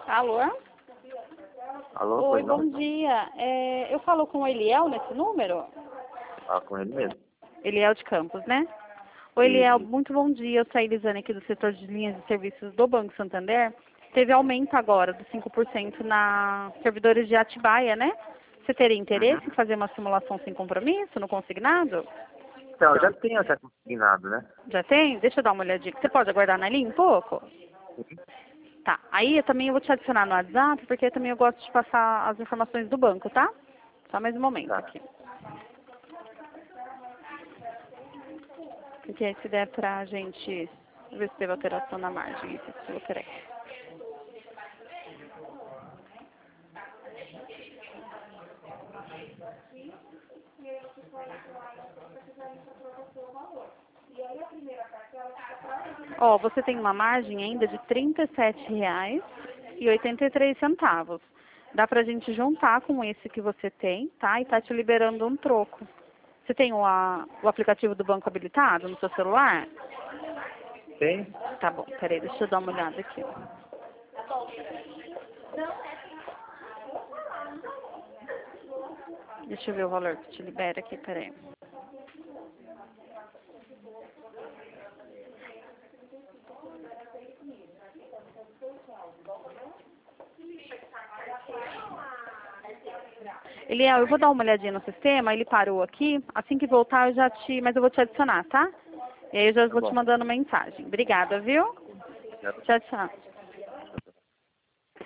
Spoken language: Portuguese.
Alô? Alô, Oi, pois não? bom dia. Eu falo com o Eliel nesse número? Ah, com ele mesmo. Eliel de Campos, né? Oi, Eliel, E, muito bom dia. Eu sou a Elisane aqui do setor de linhas de serviços do Banco Santander. Teve aumento agora de 5% na servidores de Atibaia, né? Você teria interesse em fazer uma simulação sem compromisso no consignado? então, eu já tenho até consignado, né? Já tem? Deixa eu dar uma olhadinha. Você pode aguardar na linha um pouco? Tá. Aí eu também vou te adicionar no WhatsApp, porque também eu gosto de passar as informações do banco, tá? Só mais um momento Tá. aqui. Porque aí se der pra gente ver se teve alteração na margem, isso se eu querer. Ó, você tem uma margem ainda de R$ 37,83. Dá pra gente juntar com esse que você tem, tá? E tá te liberando um troco. Você tem o aplicativo do banco habilitado no seu celular? Tem? Tá bom, peraí, deixa eu dar uma olhada aqui. Deixa eu ver o valor que te libera aqui, peraí. Eliel, eu vou dar uma olhadinha no sistema, ele parou aqui. Assim que voltar, mas eu vou te adicionar, tá? E aí eu já Tá vou te bom. mandando mensagem. Obrigada, viu? Tchau, tchau.